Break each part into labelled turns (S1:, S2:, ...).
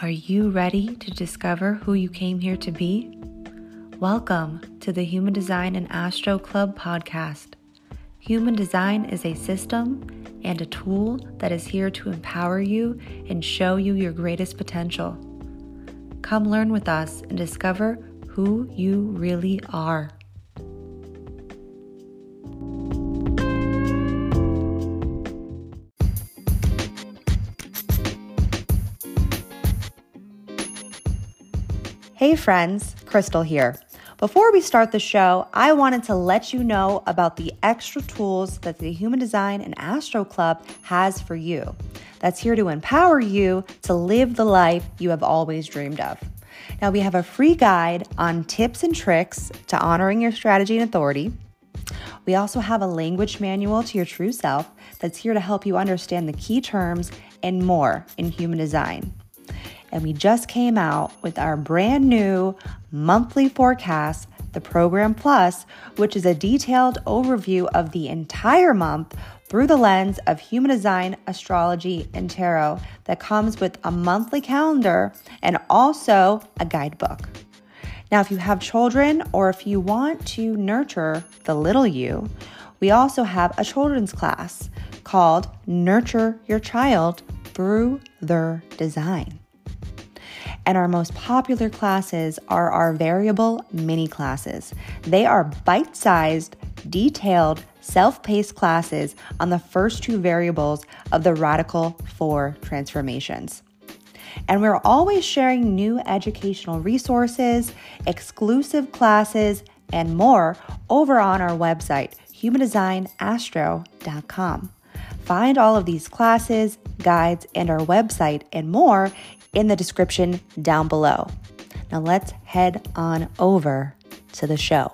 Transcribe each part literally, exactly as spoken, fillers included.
S1: Are you ready to discover who you came here to be? Welcome to the Human Design and Astro Club podcast. Human Design is a system and a tool that is here to empower you and show you your greatest potential. Come learn with us and discover who you really are. Hey friends, Crystal here. Before we start the show, I wanted to let you know about the extra tools that the Human Design and Astro Club has for you. That's here to empower you to live the life you have always dreamed of. Now, we have a free guide on tips and tricks to honoring your strategy and authority. We also have a language manual to your true self that's here to help you understand the key terms and more in human design. And we just came out with our brand new monthly forecast, the Program Plus, which is a detailed overview of the entire month through the lens of human design, astrology, and tarot that comes with a monthly calendar and also a guidebook. Now, if you have children or if you want to nurture the little you, we also have a children's class called Nurture Your Child Through Their Design. And our most popular classes are our variable mini classes. They are bite-sized, detailed, self-paced classes on the first two variables of the Radical Four transformations. And we're always sharing new educational resources, exclusive classes, and more over on our website, human design astro dot com. Find all of these classes, guides, and our website and more in the description down below. Now let's head on over to the show.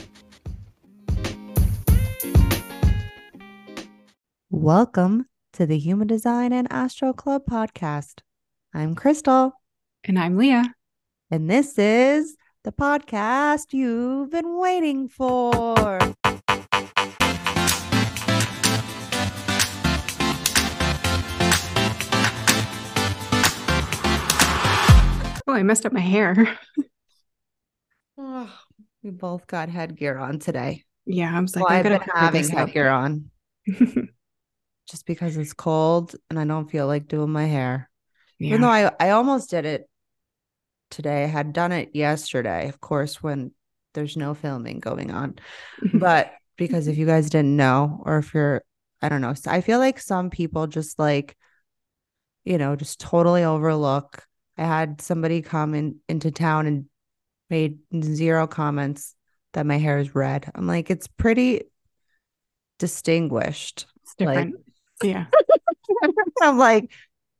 S1: Welcome to the Human Design and Astro Club podcast. I'm Crystal.
S2: And I'm Leah.
S1: And this is the podcast you've been waiting for.
S2: Oh, I messed up my hair.
S1: Oh, we both got headgear on today.
S2: Yeah, I was like,
S1: well,
S2: I
S1: I've
S2: gotta
S1: been having headgear
S2: up.
S1: on just because it's cold and I don't feel like doing my hair. Yeah. Even though I, I almost did it today. I had done it yesterday, of course, when there's no filming going on. But because if you guys didn't know, or if you're, I don't know, I feel like some people just like, you know, just totally overlook. I had somebody come in into town and made zero comments that my hair is red. I'm like, it's pretty distinguished.
S2: It's different. Like, yeah.
S1: I'm like,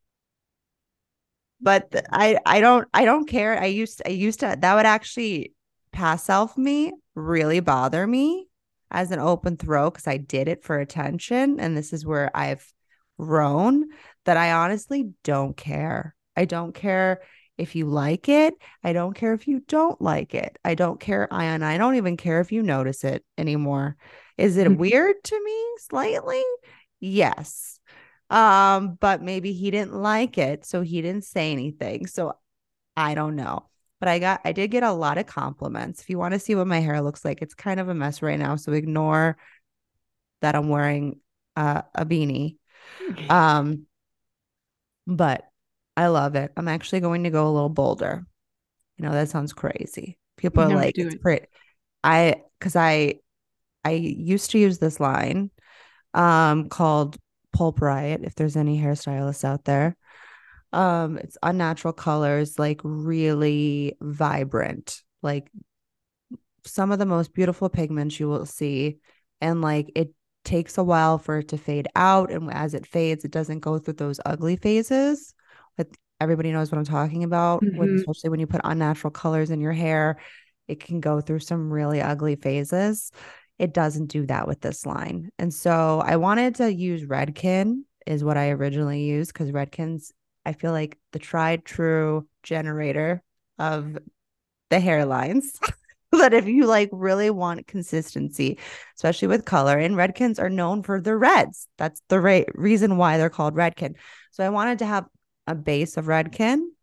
S1: but I I don't I don't care. I used I used to that would actually pass self me, really bother me as an open throw because I did it for attention. And this is where I've grown that I honestly don't care. I don't care if you like it. I don't care if you don't like it. I don't care. I, and I don't even care if you notice it anymore. Is it weird to me slightly? Yes. Um, but maybe he didn't like it, so he didn't say anything. So I don't know. But I got, I did get a lot of compliments. If you want to see what my hair looks like, it's kind of a mess right now. So ignore that I'm wearing uh, a beanie. Um, but I love it. I'm actually going to go a little bolder. You know, that sounds crazy. People are no, like, it's it. pretty. I, cause I, I used to use this line um, called Pulp Riot. If there's any hairstylists out there, um, it's unnatural colors, like really vibrant, like some of the most beautiful pigments you will see. And like, it takes a while for it to fade out. And as it fades, it doesn't go through those ugly phases. But everybody knows what I'm talking about, mm-hmm. when, especially when you put unnatural colors in your hair, it can go through some really ugly phases. It doesn't do that with this line. And so I wanted to use Redken is what I originally used because Redken's, I feel like the tried true generator of the hairlines. That if you like really want consistency, especially with color, and Redkens are known for their reds. That's the right reason why they're called Redken. So I wanted to have a base of Redken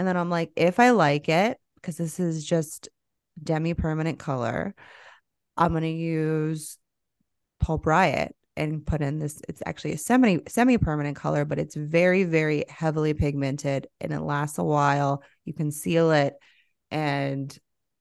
S1: And then I'm like, if I like it, because this is just demi-permanent color, I'm going to use Pulp Riot and put in this. It's actually a semi semi-permanent color, but it's very, very heavily pigmented and it lasts a while. You can seal it and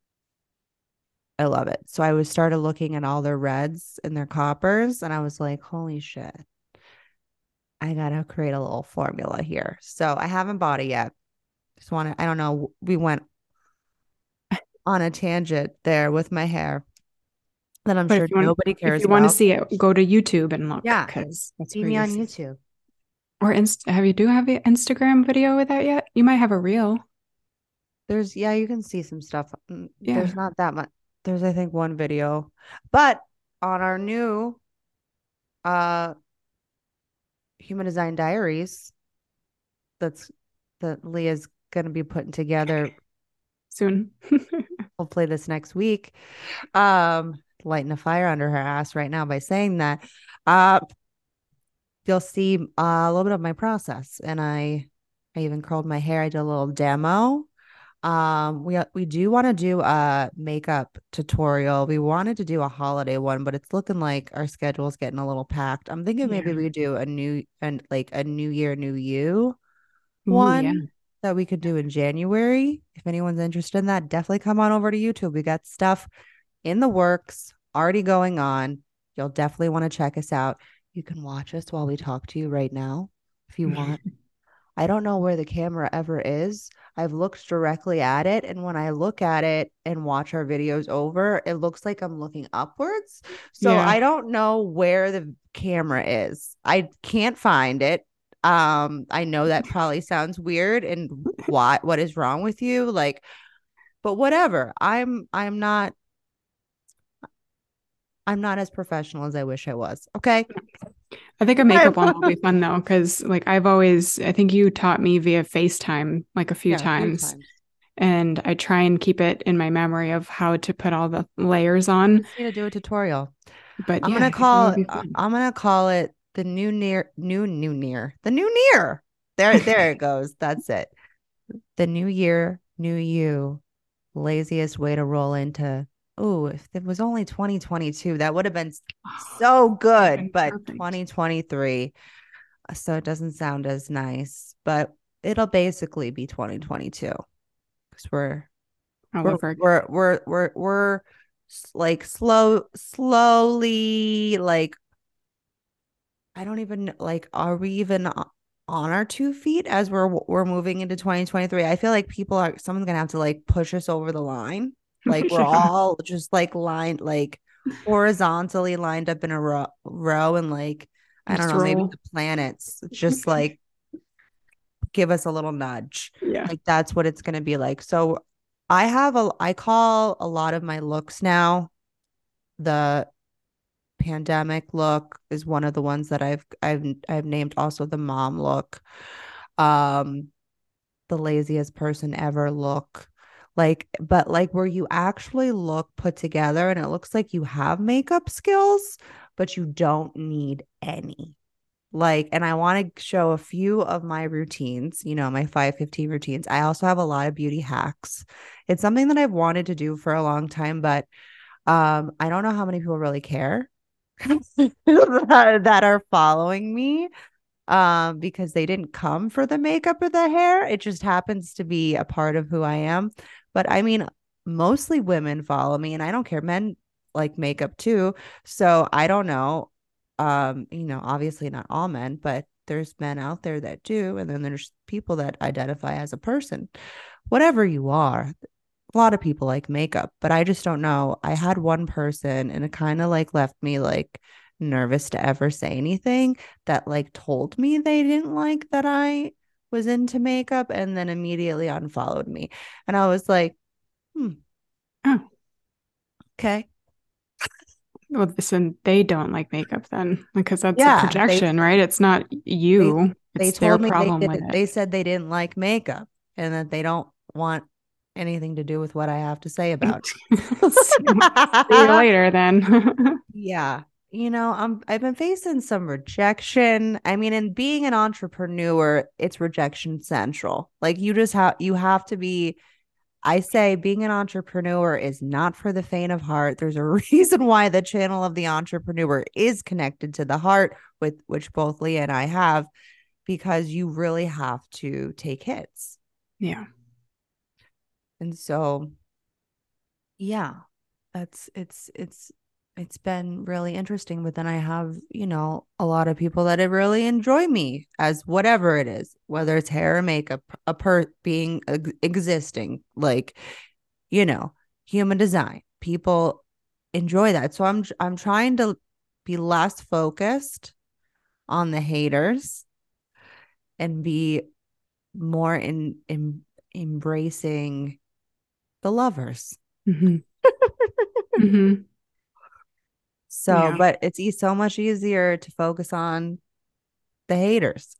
S1: I love it. So I was started looking at all their reds and their coppers and I was like, holy shit. I gotta create a little formula here. So I haven't bought it yet. Just want to, I don't know. We went on a tangent there with my hair that I'm
S2: But
S1: sure
S2: if you want,
S1: nobody
S2: if
S1: cares
S2: you want to
S1: about.
S2: see it, go to YouTube and look
S1: Yeah.
S2: because that's
S1: See
S2: where
S1: me
S2: you
S1: on
S2: see.
S1: YouTube.
S2: Or inst have you do have an Instagram video with that yet? You might have a reel.
S1: There's, yeah, you can see some stuff. Mm,
S2: Yeah.
S1: There's not that much. There's, I think, one video. But on our new uh Human Design Diaries, that's that Leah's gonna be putting together
S2: Soon.
S1: hopefully this next week. Um, lighting a fire under her ass right now by saying that. Uh, you'll see uh, a little bit of my process, and I, I even curled my hair. I did a little demo. Um, we we do want to do a makeup tutorial. We wanted to do a holiday one, but it's looking like our schedule is getting a little packed. I'm thinking maybe
S2: Yeah.
S1: we do a new and like a new year, new you
S2: Ooh, yeah.
S1: one that we could do in January. If anyone's interested in that, definitely come on over to YouTube. We got stuff in the works already going on. You'll definitely want to check us out. You can watch us while we talk to you right now if you want. I don't know where the camera ever is. I've looked directly at it. And when I look at it and watch our videos over, it looks like I'm looking upwards. So
S2: Yeah.
S1: I don't know where the camera is. I can't find it. Um, I know that probably sounds weird and what what is wrong with you? Like, but whatever. I'm I'm not I'm not as professional as I wish I was. Okay.
S2: I think a makeup one will be fun though, because like I've always, I think you taught me via FaceTime like a few
S1: Yeah, a few
S2: times,
S1: times.
S2: and I try and keep it in my memory of how to put all the layers on.
S1: Just need to do a tutorial.
S2: But
S1: I'm
S2: yeah,
S1: gonna
S2: I think that would
S1: call
S2: be
S1: uh,
S2: fun.
S1: I'm gonna call it the new near new new near the new near. There there it goes. That's it. The new year, new you. Laziest way to roll into. Oh, if it was only twenty twenty-two, that would have been so good. But
S2: Perfect.
S1: twenty twenty-three, so it doesn't sound as nice. But it'll basically be twenty twenty-two because we're
S2: All
S1: we're
S2: over.
S1: we're we're we're we're like slow slowly like I don't even like are we even on our two feet as we're we're moving into twenty twenty-three? I feel like people are someone's gonna have to like push us over the line. Like we're
S2: Yeah.
S1: all just like lined like horizontally lined up in a row, row and like I don't
S2: Just
S1: know, maybe
S2: roll.
S1: the planets just like give us a little nudge.
S2: Yeah.
S1: Like that's what it's gonna be like. So I have a I call a lot of my looks now the pandemic look is one of the ones that I've I've I've named also the mom look. Um the laziest person ever look. Like but like where you actually look put together and it looks like you have makeup skills but you don't need any. Like and I want to show a few of my routines, you know, my five fifteen routines. I also have a lot of beauty hacks. It's something that I've wanted to do for a long time but um I don't know how many people really care that, that are following me um because they didn't come for the makeup or the hair. It just happens to be a part of who I am. But I mean, mostly women follow me and I don't care. Men like makeup too. So I don't know. Um, you know, obviously not all men, but there's men out there that do. And then there's people that identify as a person. Whatever you are, a lot of people like makeup, but I just don't know. I had one person and it kind of like left me like nervous to ever say anything that like told me they didn't like that I was into makeup and then immediately unfollowed me. And I was like, hmm,
S2: Oh,
S1: okay.
S2: well, so they don't like makeup then, because that's a
S1: Yeah, they
S2: projection, right? It's not
S1: they
S2: you,
S1: they
S2: it's their
S1: told me they
S2: problem with
S1: didn't
S2: it.
S1: they said they didn't like makeup and that they don't want anything to do with what I have to say about
S2: See you
S1: it.
S2: later then.
S1: Yeah. you know, I'm I've been facing some rejection. I mean, in being an entrepreneur, it's rejection central. Like you just have you have to be I say being an entrepreneur is not for the faint of heart. There's a reason why the channel of the entrepreneur is connected to the heart, with which both Leah and I have, because you really have to take hits.
S2: Yeah.
S1: And so, yeah, that's it's it's it's been really interesting. But then I have, you know, a lot of people that really enjoy me as whatever it is, whether it's hair or makeup, a per being ex- existing, like, you know, human design. People enjoy that. So I'm I'm trying to be less focused on the haters and be more in, in embracing the lovers.
S2: Mm-hmm. Mm-hmm.
S1: So,
S2: Yeah.
S1: but it's e- so much easier to focus on the haters,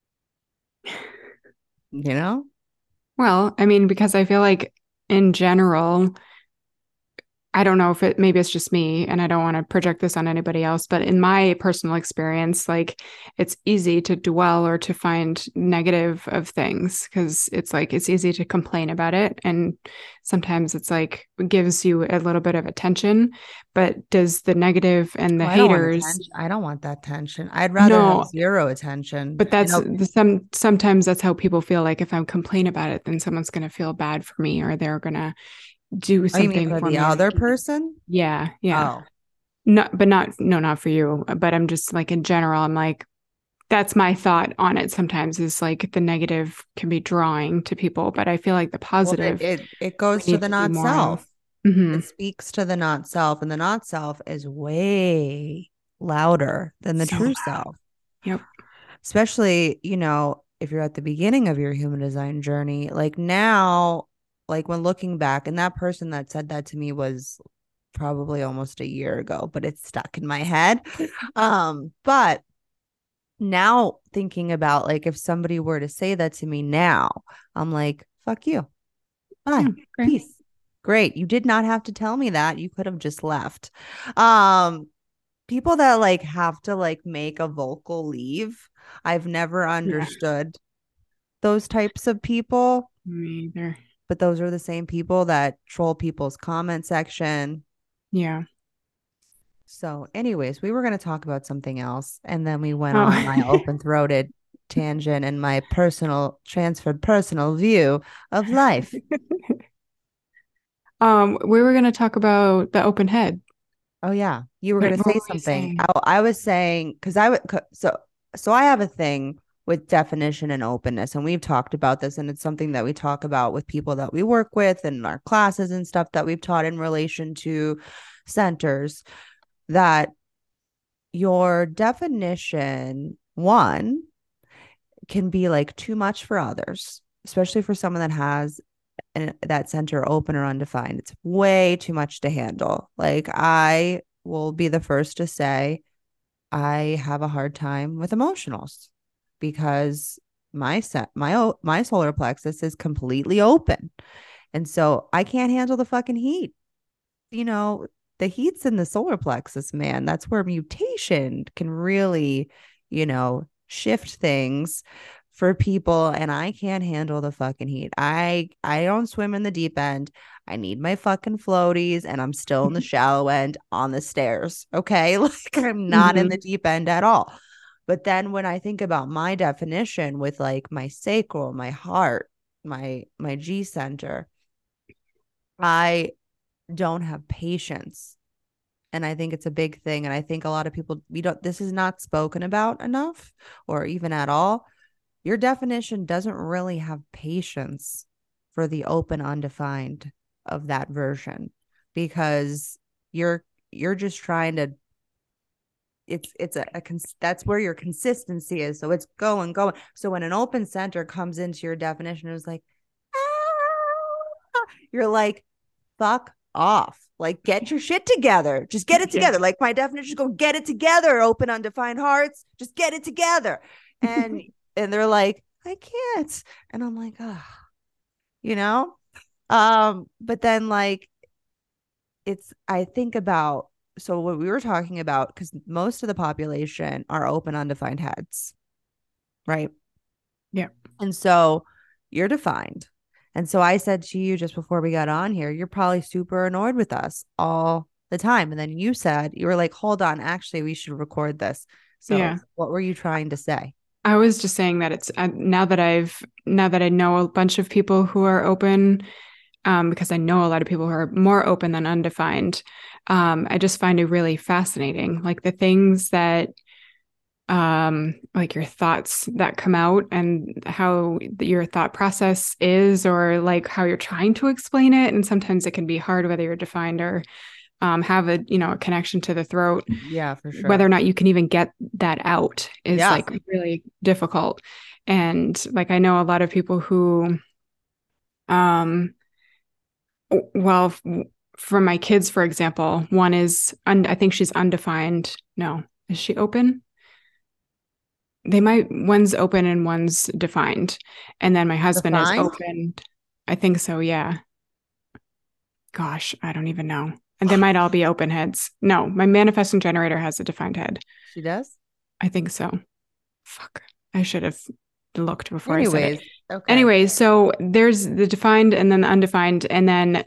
S1: you know?
S2: Well, I mean, because I feel like in general, I don't know if it maybe it's just me and I don't want to project this on anybody else, but in my personal experience, like it's easy to dwell or to find negative of things because it's like it's easy to complain about it. And sometimes it's like it gives you a little bit of attention, but does the negative and
S1: Oh,
S2: the
S1: I don't want
S2: haters,
S1: attention. I don't want that tension. I'd rather have
S2: no,
S1: zero attention.
S2: but
S1: You
S2: that's
S1: know,
S2: the some sometimes that's how people feel like if I complain about it, then someone's gonna feel bad for me or they're gonna do
S1: oh, you mean
S2: something
S1: for
S2: for
S1: the
S2: me or
S1: other
S2: give me
S1: person?
S2: yeah, yeah.
S1: Oh,
S2: Not, but not, no, not for you. But I'm just like in general, I'm like, that's my thought on it sometimes is like the negative can be drawing to people, but I feel like the
S1: well, it
S2: positive
S1: it, it
S2: we
S1: goes to
S2: need
S1: the
S2: to be
S1: not
S2: more of.
S1: self.
S2: Hmm.
S1: It speaks to the not self, and the not self is way louder than the
S2: So
S1: true
S2: loud.
S1: self.
S2: Yep.
S1: Especially, you know, if you're at the beginning of your human design journey, like now, like when looking back, and that person that said that to me was probably almost a year ago, but it's stuck in my head. Um, but now thinking about like if somebody were to say that to me now, I'm like, fuck you. Bye.
S2: Yeah. Okay.
S1: Peace. Great. You did not have to tell me that. You could have just left. Um, people that like have to like make a vocal leave, I've never
S2: Yeah.
S1: understood those types of people,
S2: Me either.
S1: but those are the same people that troll people's comment section.
S2: Yeah.
S1: So, anyways, we were going to talk about something else, and then we went on my
S2: Oh.
S1: open throated tangent and my personal transferred personal view of life.
S2: um, we were gonna talk about the open head.
S1: Oh yeah, you were
S2: What,
S1: going to
S2: what
S1: say
S2: were we
S1: something. I,
S2: saying?
S1: I was saying because I would so so I have a thing with definition and openness, and we've talked about this, and it's something that we talk about with people that we work with and our classes and stuff that we've taught in relation to centers. That your definition one can be like too much for others, especially for someone that has an, that center open or undefined. It's way too much to handle. Like I will be the first to say I have a hard time with emotionals because my set my my solar plexus is completely open. And so I can't handle the fucking heat. You know, the heat's in the solar plexus, man. That's where mutation can really, you know, shift things for people, and I can't handle the fucking heat. I I don't swim in the deep end. I need my fucking floaties and I'm still in the shallow end on the stairs. Okay? Like I'm not in the
S2: Hmm.
S1: deep end at all. But then when I think about my definition with like my sacral, my heart, my my G center, I don't have patience. And I think it's a big thing. And I think a lot of people, we don't, this is not spoken about enough or even at all. Your definition doesn't really have patience for the open, undefined of that version because you're, you're just trying to, it's, it's a, a cons- that's where your consistency is. So it's going, going. So when an open center comes into your definition, it's like, ah, you're like, fuck off. Like, get your shit together. Just get it
S2: Yeah.
S1: together. Like, my definition is go get it together, open, undefined hearts. Just get it together. And and they're like, I can't. And I'm like, oh, you know? Um, but then like it's I think about so what we were talking about, because most of the population are open, undefined heads, right?
S2: Yeah.
S1: And so you're defined. And so I said to you just before we got on here, you're probably super annoyed with us all the time. And then you said, you were like, hold on, actually, we should record this. So
S2: Yeah.
S1: what were you trying to say?
S2: I was just saying that it's uh, now that I've now that I know a bunch of people who are open, um, because I know a lot of people who are more open than undefined. Um, I just find it really fascinating, like the things that, um, like your thoughts that come out and how your thought process is, or like how you're trying to explain it. And sometimes it can be hard whether you're defined or um, have a you know a connection to the throat.
S1: Yeah, for
S2: Whether
S1: sure.
S2: or not you can even get that out is
S1: Yeah.
S2: like really difficult. And like I know a lot of people who, um, well, for my kids, for example, one is un- I think she's undefined. No, is she open? They might one's open and one's defined, and then my husband is
S1: Defined?
S2: open. I think so. Yeah. Gosh, I don't even know. And they might all be open heads. No, my manifesting generator has a defined head.
S1: She does?
S2: I think so. Fuck. I should have looked before I said it.
S1: Anyways, okay.
S2: Anyway, so there's the defined and then the undefined, and then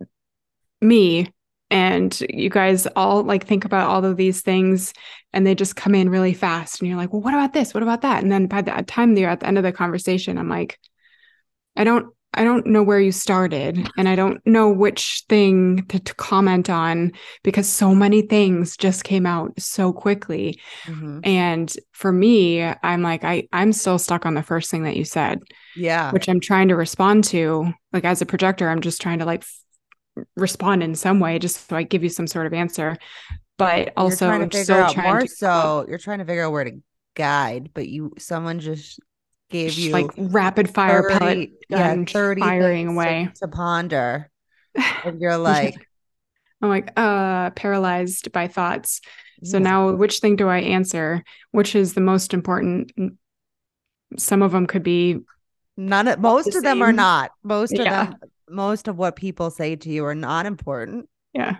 S2: me. And you guys all like think about all of these things and they just come in really fast. And you're like, well, what about this? What about that? And then by the time they're at the end of the conversation, I'm like, I don't I don't know where you started and I don't know which thing to, to comment on because so many things just came out so quickly.
S1: Mm-hmm.
S2: And for me, I'm like, I, I'm still stuck on the first thing that you said,
S1: Yeah.
S2: which I'm trying to respond to. Like as a projector, I'm just trying to like f- respond in some way, just so I give you some sort of answer. But
S1: You're
S2: also
S1: trying to
S2: I'm
S1: figure
S2: still
S1: out
S2: trying
S1: more
S2: to come up
S1: so you're trying to figure out where to guide, but you someone just gave
S2: like
S1: you
S2: rapid fire pellet
S1: thirty, yeah,
S2: gun
S1: thirty
S2: firing
S1: things to,
S2: away.
S1: to ponder. And you're
S2: I'm just-
S1: like,
S2: I'm like, uh, paralyzed by thoughts. So
S1: yeah,
S2: now which thing do I answer? Which is the most important? Some of them could be
S1: none of
S2: all the
S1: most of them are
S2: same.
S1: not. Most of
S2: Yeah.
S1: them, most of what people say to you are not important.
S2: Yeah.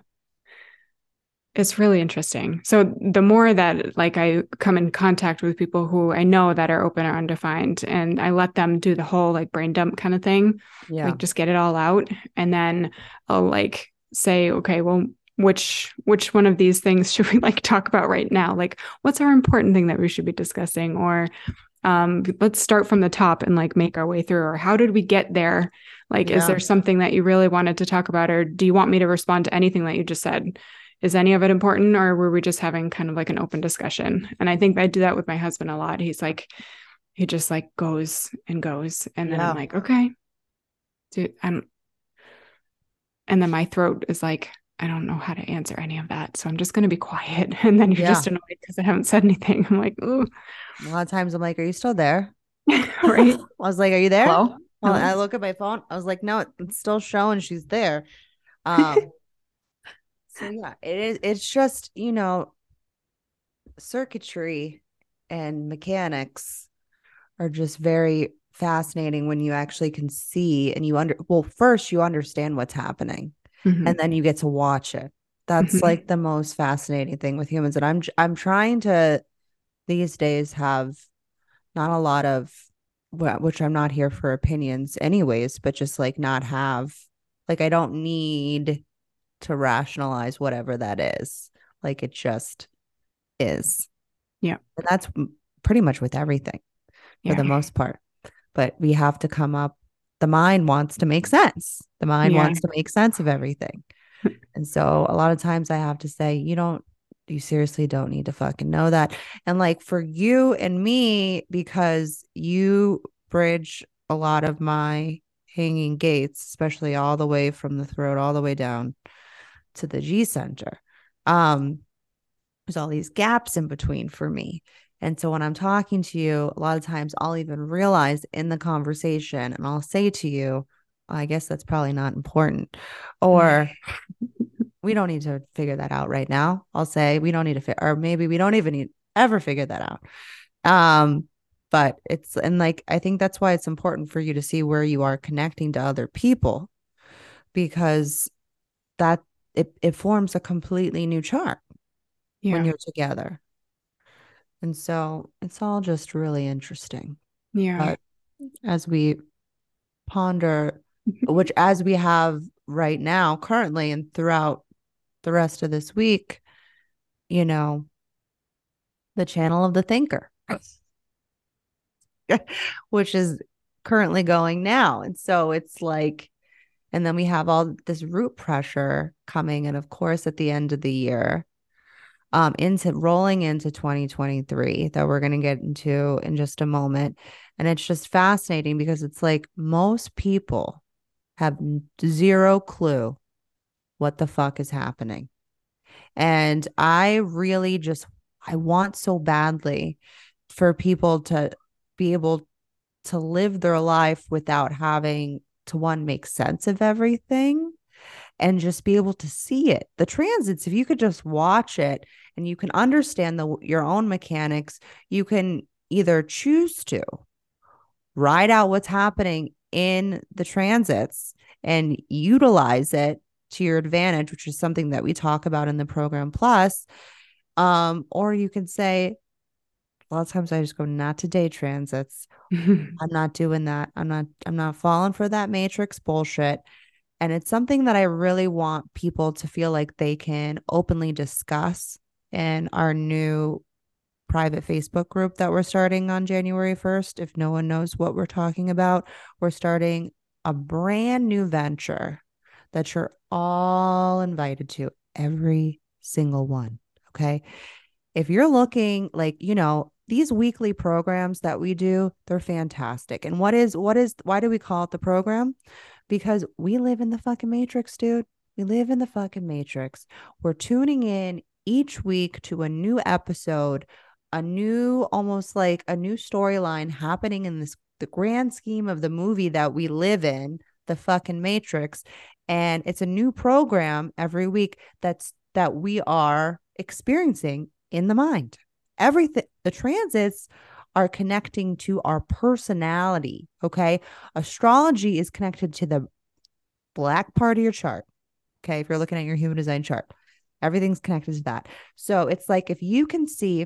S2: It's really interesting. So the more that like I come in contact with people who I know that are open or undefined and I let them do the whole like brain dump kind of thing,
S1: Yeah.
S2: like just get it all out and then I'll like say, okay, well, which which one of these things should we like talk about right now? Like what's our important thing that we should be discussing? Or um let's start from the top and like make our way through. Or how did we get there? Like, is
S1: Yeah.
S2: there something that you really wanted to talk about? Or do you want me to respond to anything that you just said? Is any of it important or were we just having kind of like an open discussion? And I think I do that with my husband a lot. He's like, he just like goes and goes. And then I'm
S1: Yeah.
S2: like, okay, dude, I'm, and then my throat is like, I don't know how to answer any of that. So I'm just going to be quiet. And then you're
S1: Yeah.
S2: just annoyed because I haven't said anything. I'm like, ooh,
S1: A lot of times I'm like, are you still there?
S2: right.
S1: I was like, are you there?
S2: Hello.
S1: Well,
S2: Hello.
S1: I look at my phone. I was like, no, it's still showing she's there. Um, so yeah, it is, it's just, you know, circuitry and mechanics are just very fascinating when you actually can see and you under well, first you understand what's happening and
S2: Mm-hmm.
S1: then you get to watch it. That's
S2: Mm-hmm.
S1: like the most fascinating thing with humans. And I'm I'm trying to these days have not a lot of which I'm not here for opinions anyways, but just like not have like I don't need to rationalize whatever that is. Like it just is.
S2: Yeah.
S1: And that's pretty much with everything for
S2: Yeah.
S1: the most part. But we have to come up. The mind wants to make sense. The mind
S2: Yeah.
S1: wants to make sense of everything. And so a lot of times I have to say, you don't, you seriously don't need to fucking know that. And like for you and me, because you bridge a lot of my hanging gates, especially all the way from the throat, all the way down to the G center. Um, there's all these gaps in between for me. And so when I'm talking to you, a lot of times I'll even realize in the conversation and I'll say to you, I guess that's probably not important. Or we don't need to figure that out right now. I'll say we don't need to fit, or maybe we don't even need ever figure that out. Um, but it's and like I think that's why it's important for you to see where you are connecting to other people because that it, it forms a completely new chart when
S2: Yeah.
S1: you're together. And so it's all just really interesting.
S2: Yeah.
S1: But as we ponder, which as we have right now, currently, and throughout the rest of this week, you know, the channel of the thinker, which is currently going now. And so it's like, and then we have all this root pressure coming. And of course, at the end of the year, um, into rolling into twenty twenty-three that we're going to get into in just a moment. And it's just fascinating because it's like most people have zero clue what the fuck is happening. And I really just, I want so badly for people to be able to live their life without having to, one, make sense of everything and just be able to see it. The transits, if you could just watch it and you can understand the your own mechanics, you can either choose to ride out what's happening in the transits and utilize it to your advantage, which is something that we talk about in the program plus. Um, or you can say, a lot of times I just go, not today, transits. I'm not doing that. I'm not, I'm not falling for that matrix bullshit. And it's something that I really want people to feel like they can openly discuss in our new private Facebook group that we're starting on January first. If no one knows what we're talking about, we're starting a brand new venture that you're all invited to, every single one. Okay. If you're looking like, you know, these weekly programs that we do, they're fantastic. And what is, what is, why do we call it the program? Because we live in the fucking matrix, dude. We live in the fucking matrix. We're tuning in each week to a new episode, a new, almost like a new storyline happening in this, the grand scheme of the movie that we live in, the fucking matrix. And it's a new program every week that's, that we are experiencing in the mind. Everything, the transits are connecting to our personality. Okay. Astrology is connected to the black part of your chart. Okay. If you're looking at your human design chart, everything's connected to that. So it's like if you can see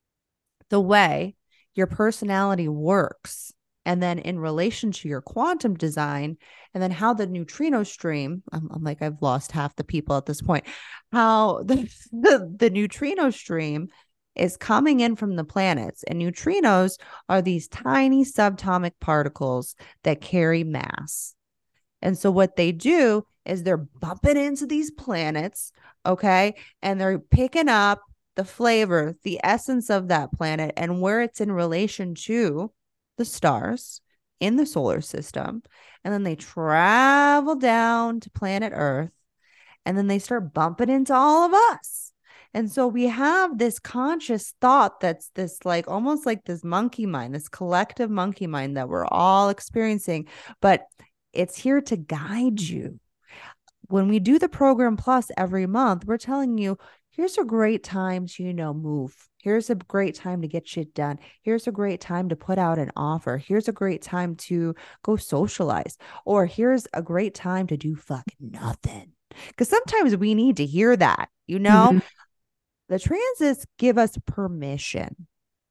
S1: the way your personality works, and then in relation to your quantum design, and then how the neutrino stream, I'm, I'm like, I've lost half the people at this point, how the, the, the neutrino stream is coming in from the planets. And neutrinos are these tiny subatomic particles that carry mass. And so what they do is they're bumping into these planets, okay? And they're picking up the flavor, the essence of that planet and where it's in relation to the stars in the solar system. And then they travel down to planet Earth and then they start bumping into all of us. And so we have this conscious thought that's this like almost like this monkey mind, this collective monkey mind that we're all experiencing, but it's here to guide you. When we do the program plus every month, we're telling you, here's a great time to, you know, move. Here's a great time to get shit done. Here's a great time to put out an offer. Here's a great time to go socialize. Or here's a great time to do fucking nothing. Because sometimes we need to hear that, you know?
S2: Mhm.
S1: The transits give us permission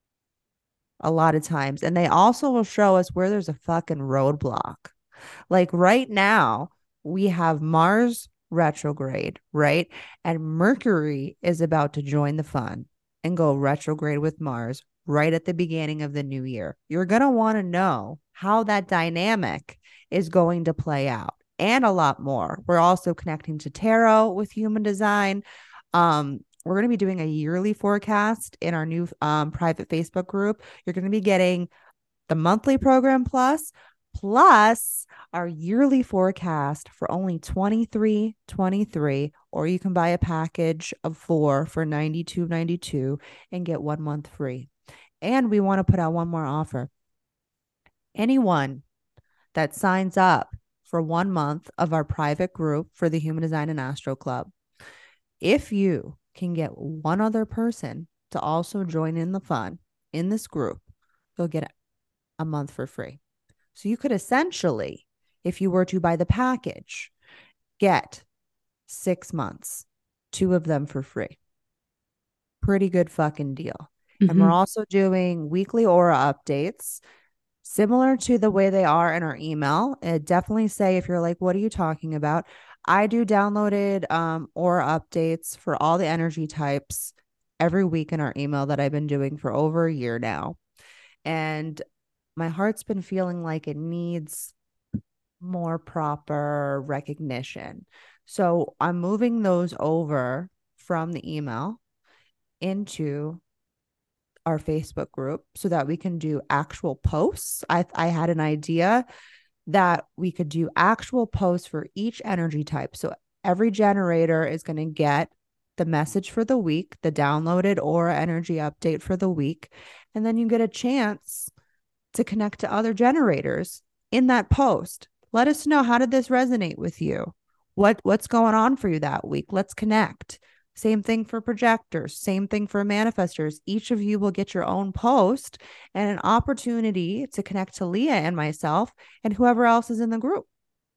S1: a lot of times. And they also will show us where there's a fucking roadblock. Like right now, we have Mars retrograde, right? And Mercury is about to join the fun and go retrograde with Mars right at the beginning of the new year. You're going to want to know how that dynamic is going to play out and a lot more. We're also connecting to tarot with human design. Um, we're going to be doing a yearly forecast in our new um, private Facebook group. You're going to be getting the monthly program plus, plus our yearly forecast for only twenty-three twenty-three, or you can buy a package of four for ninety-two ninety-two and get one month free. And we want to put out one more offer. Anyone that signs up for one month of our private group for the Human Design and Astro Club, if you can get one other person to also join in the fun in this group, you'll get a month for free. So you could essentially, if you were to buy the package, get six months, two of them for free. Pretty good fucking deal. And we're
S2: Mm-hmm.
S1: also doing weekly aura updates, similar to the way they are in our email. It definitely say if you're like, what are you talking about? I do downloaded um, aura updates for all the energy types every week in our email that I've been doing for over a year now. And my heart's been feeling like it needs more proper recognition. So I'm moving those over from the email into our Facebook group so that we can do actual posts. I I had an idea that we could do actual posts for each energy type. So every generator is going to get the message for the week, the downloaded aura energy update for the week, and then you get a chance to connect to other generators in that post. Let us know, how did this resonate with you? What what's going on for you that week? Let's connect. Same thing for projectors, same thing for manifestors. Each of you will get your own post and an opportunity to connect to Leah and myself and whoever else is in the group.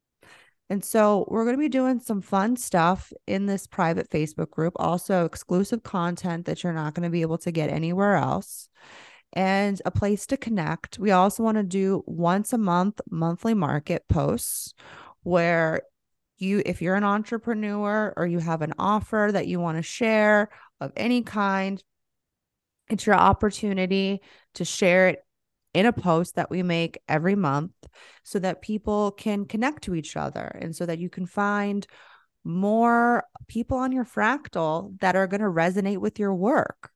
S1: And so we're going to be doing some fun stuff in this private Facebook group, also exclusive content that you're not going to be able to get anywhere else, and a place to connect. We also want to do once a month monthly market posts where you, if you're an entrepreneur or you have an offer that you want to share of any kind, it's your opportunity to share it in a post that we make every month so that people can connect to each other and so that you can find more people on your fractal that are going to resonate with your work.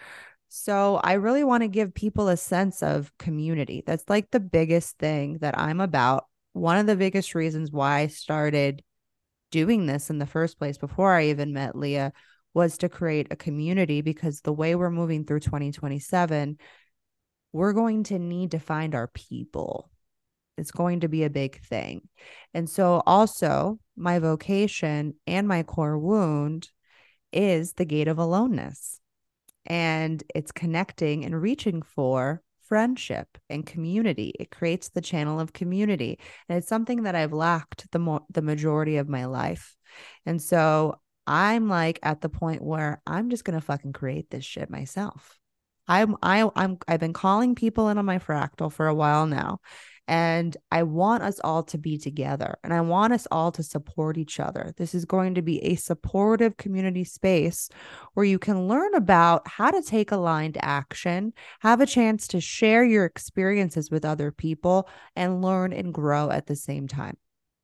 S1: So I really want to give people a sense of community. That's like the biggest thing that I'm about. One of the biggest reasons why I started doing this in the first place before I even met Leah was to create a community, because the way we're moving through twenty twenty-seven, we're going to need to find our people. It's going to be a big thing. And so also my vocation and my core wound is the gate of aloneness. And it's connecting and reaching for friendship and community. It creates the channel of community. And it's something that I've lacked the mo- the majority of my life. And so I'm like at the point where I'm just going to fucking create this shit myself. I'm I I'm I've been calling people in on my fractal for a while now, and I want us all to be together and I want us all to support each other. This is going to be a supportive community space where you can learn about how to take aligned action, have a chance to share your experiences with other people, and learn and grow at the same time.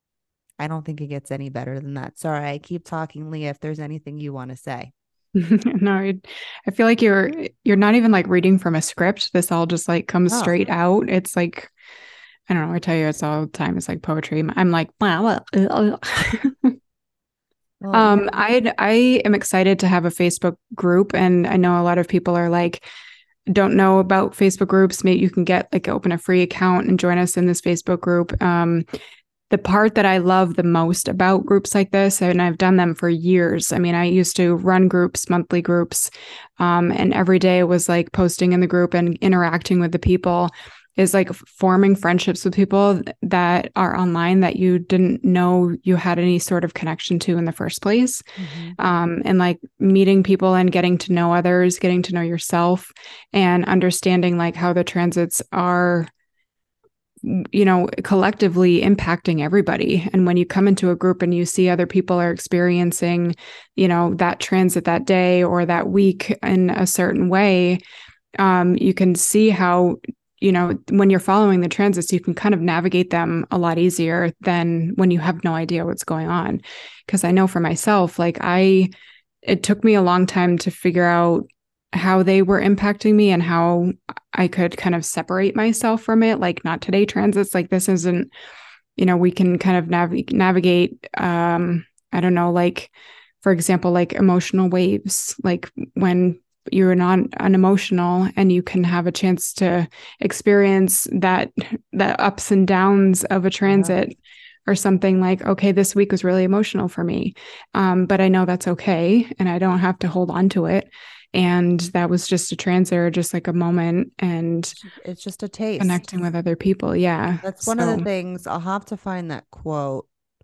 S1: I don't think it gets any better than that. Sorry, I keep talking, Leah, if there's anything you want to say.
S2: No, I, I feel like you're you're not even like reading from a script. This all just like comes
S1: Oh,
S2: straight out. It's like, I don't know. I tell you, it's all the time. It's like poetry. I'm like, wow.
S1: well, you
S2: Um,
S1: know,
S2: I I am excited to have a Facebook group, and I know a lot of people are like, don't know about Facebook groups. Maybe you can get like open a free account and join us in this Facebook group. Um, the part that I love the most about groups like this, and I've done them for years. I mean, I used to run groups, monthly groups, um, and every day was like posting in the group and interacting with the people, is like forming friendships with people that are online that you didn't know you had any sort of connection to in the first place.
S1: mm-hmm.
S2: Um, and like meeting people and getting to know others, getting to know yourself, and understanding like how the transits are, you know, collectively impacting everybody. And when you come into a group and you see other people are experiencing, you know, that transit that day or that week in a certain way, um, you can see how, you know, when you're following the transits, you can kind of navigate them a lot easier than when you have no idea what's going on. Because I know for myself, like I, it took me a long time to figure out how they were impacting me and how I could kind of separate myself from it. Like, not today transits, like this isn't, you know, we can kind of nav- navigate, um, I don't know, like, for example, like emotional waves, like when you're not unemotional and you can have a chance to experience that, that ups and downs of a
S1: Yeah.
S2: transit or something, like, okay, this week was really emotional for me. Um, but I know that's okay. And I don't have to hold on to it. And that was just a transit or just like a moment, and
S1: It's just a taste.
S2: connecting with other people. Yeah.
S1: That's one of the
S2: So,
S1: things. I'll have to find that quote.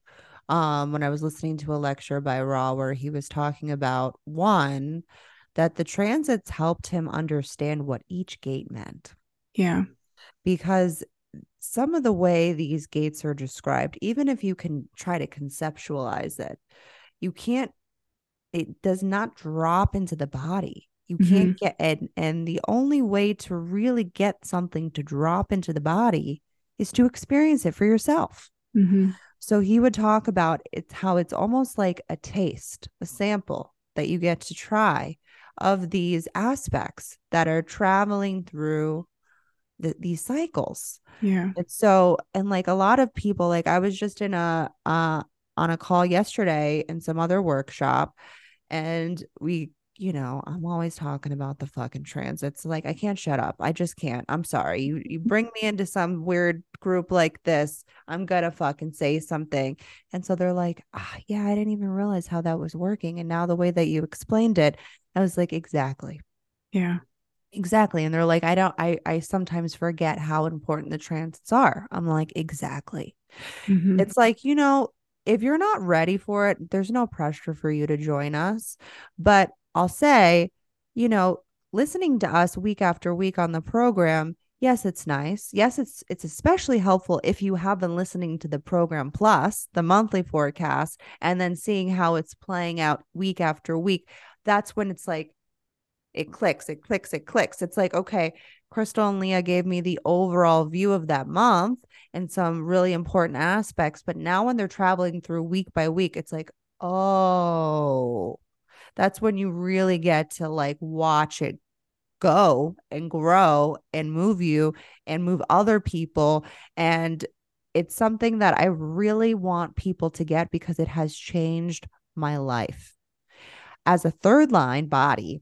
S1: um, when I was listening to a lecture by Ra where he was talking about one, that the transits helped him understand what each gate meant.
S2: Yeah.
S1: Because some of the way these gates are described, even if you can try to conceptualize it, you can't, it does not drop into the body. You can't
S2: Hmm.
S1: get, and, and the only way to really get something to drop into the body is to experience it for yourself.
S2: Hmm.
S1: So he would talk about it's how it's almost like a taste, a sample that you get to try of these aspects that are traveling through the, these cycles.
S2: Yeah.
S1: And so, and like a lot of people, like I was just in a uh on a call yesterday in some other workshop, and we, you know, I'm always talking about the fucking transits. Like I can't shut up. I just can't. I'm sorry. You you bring me into some weird group like this, I'm gonna fucking say something. And so they're like, ah, yeah, I didn't even realize how that was working. And now the way that you explained it, I was like, exactly.
S2: Yeah.
S1: Exactly. And they're like, I don't, I, I sometimes forget how important the transits are. I'm like, exactly.
S2: Hmm.
S1: It's like, you know, if you're not ready for it, there's no pressure for you to join us. But I'll say, you know, listening to us week after week on the program, yes, it's nice. Yes, it's it's especially helpful if you have been listening to the program plus the monthly forecast and then seeing how it's playing out week after week. That's when it's like, it clicks, it clicks, it clicks. It's like, okay, Crystal and Leah gave me the overall view of that month and some really important aspects. But now when they're traveling through week by week, it's like, oh, that's when you really get to like watch it go and grow and move you and move other people. And it's something that I really want people to get because it has changed my life. As a third line body,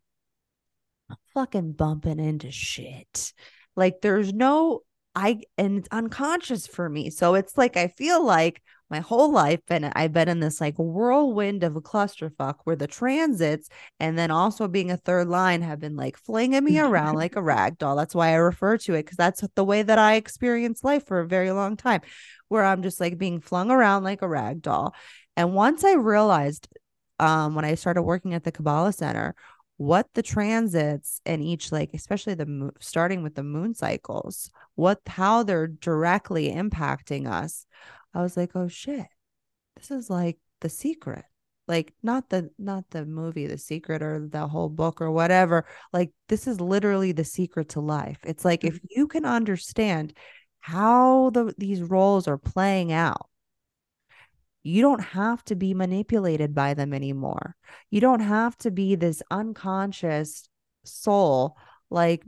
S1: fucking bumping into shit. Like there's no I and it's unconscious for me. So it's like I feel like my whole life and I've been in this like whirlwind of a clusterfuck where the transits and then also being a third line have been like flinging me around like a rag doll. That's why I refer to it because that's the way that I experienced life for a very long time, where I'm just like being flung around like a rag doll. And once I realized um when I started working at the Kabbalah Center what the transits and each like especially the mo- starting with the moon cycles what how they're directly impacting us, I was like, oh shit, this is like The Secret, like not the not the movie The Secret or the whole book or whatever, like this is literally the secret to life. It's like if you can understand how the these roles are playing out, you don't have to be manipulated by them anymore. You don't have to be this unconscious soul, like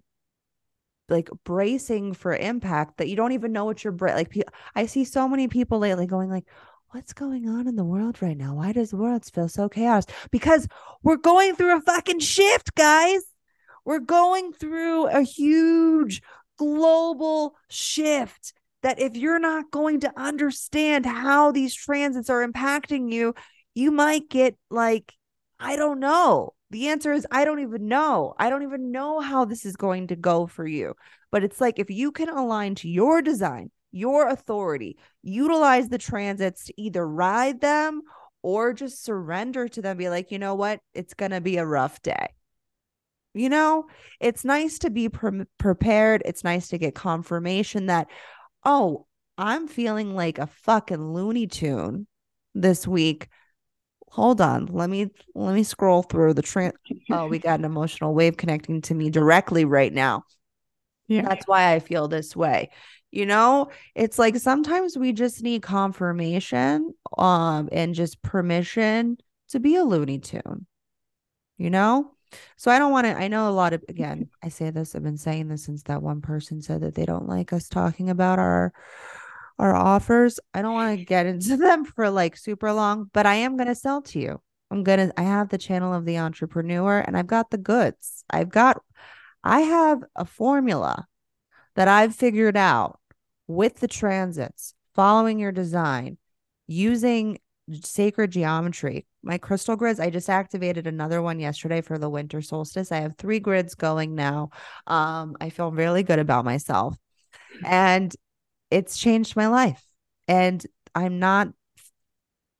S1: like bracing for impact that you don't even know what you're bra- like. I see so many people lately going like, "What's going on in the world right now? Why does the world feel so chaos?" Because we're going through a fucking shift, guys. We're going through a huge global shift that if you're not going to understand how these transits are impacting you, you might get like, I don't know. The answer is, I don't even know. I don't even know how this is going to go for you. But it's like, if you can align to your design, your authority, utilize the transits to either ride them or just surrender to them, be like, you know what? It's going to be a rough day. You know, it's nice to be pre- prepared. It's nice to get confirmation that, oh, I'm feeling like a fucking Looney Tune this week. Hold on. Let me let me scroll through the trans. Oh, we got an emotional wave connecting to me directly right now.
S2: Yeah.
S1: That's why I feel this way. You know, it's like sometimes we just need confirmation um and just permission to be a Looney Tune, you know? So I don't want to, I know a lot of, again, I say this, I've been saying this since that one person said that they don't like us talking about our our offers. I don't want to get into them for like super long, but I am going to sell to you. I'm going to, I have the channel of the entrepreneur and I've got the goods. I've got, I have a formula that I've figured out with the transits, following your design, using sacred geometry. My crystal grids, I just activated another one yesterday for the winter solstice. I have three grids going now. Um, I feel really good about myself. And it's changed my life. And I'm not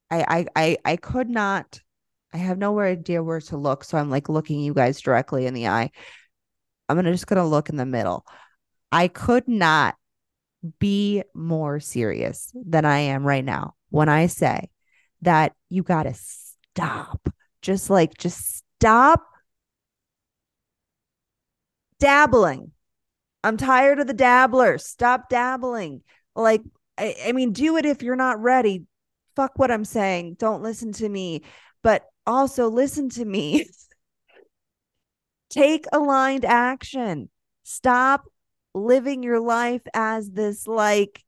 S1: I, I, I, I could not, I have no idea where to look. So I'm like looking you guys directly in the eye. I'm gonna just gonna look in the middle. I could not be more serious than I am right now when I say that you gotta stop. Just like, just stop dabbling. I'm tired of the dabblers. Stop dabbling. Like, I, I mean, do it if you're not ready. Fuck what I'm saying. Don't listen to me. But also listen to me. Take aligned action. Stop living your life as this like